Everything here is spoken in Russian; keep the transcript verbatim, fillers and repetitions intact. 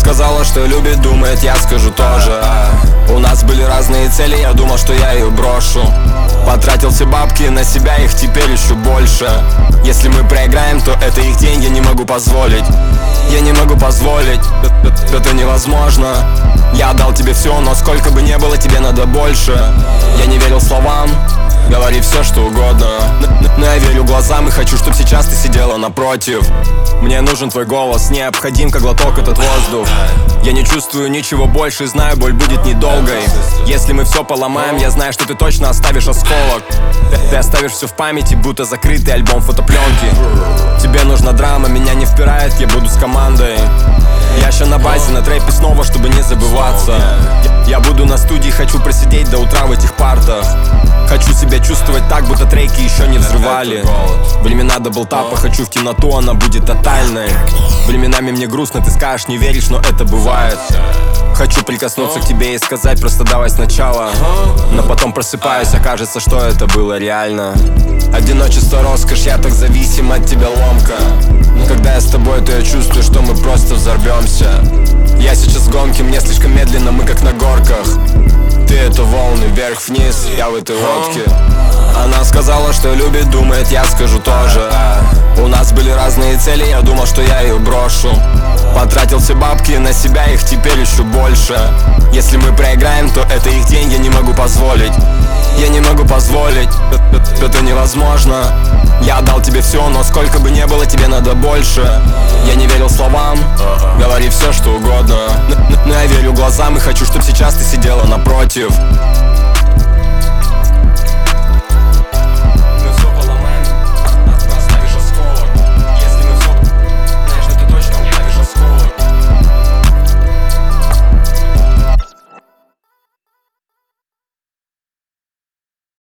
сказала, что любит, думает, я скажу тоже. У нас были разные цели, я думал, что я ее брошу. Потратил все бабки на себя, их теперь еще больше. Если мы проиграем, то это их деньги, не могу позволить. Я не могу позволить, это, это невозможно. Я отдал тебе все, но сколько бы ни было, тебе надо больше. Я не верил словам, говори все, что угодно. Но я верю глазам и хочу, чтобы сейчас ты сидела напротив. Мне нужен твой голос, необходим как глоток этот воздух. Я не чувствую ничего больше, знаю, боль будет недолгой. Если мы все поломаем, я знаю, что ты точно оставишь осколок. Ты оставишь все в памяти, будто закрытый альбом фотопленки. Тебе нужна драма, меня не впирает, я буду с командой. Я ща на базе, на трэпе снова, чтобы не забываться. Я буду на студии, хочу просидеть до утра в этих партах. Хочу себя чувствовать так, будто треки еще не взрывали. Времена даблтапа, хочу в темноту, она будет тотальной. Временами мне грустно, ты скажешь, не веришь, но это бывает. Хочу прикоснуться к тебе и сказать, просто давай сначала. Но потом просыпаюсь, окажется, что это было реально. Одиночество, роскошь, я так зависим от тебя, ломка. Но когда я с тобой, то я чувствую, что мы просто взорвемся. Я сейчас в гонке, мне слишком медленно, мы как на горках. Ты это волны, вверх-вниз, я в этой лодке. Она сказала, что любит, думает, я скажу тоже. У нас были разные цели, я думал, что я ее брошу. Потратил все бабки на себя, их теперь еще больше. Если мы проиграем, то это их деньги, не могу позволить. Я не могу позволить, это, это невозможно. Я отдал тебе все, но сколько бы ни было, тебе надо больше. Я не верил словам, говори все, что угодно. Но, но я верю глазам и хочу, чтобы сейчас ты сидела напротив.